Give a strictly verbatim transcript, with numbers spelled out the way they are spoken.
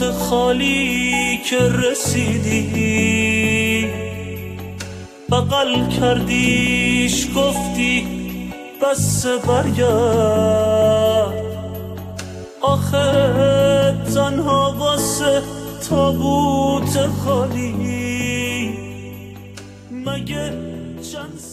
تابوت خالی که رسیدی بغل کردیش گفتی بس برگرد، آخه تنها واسه تابوت خالی مگه چند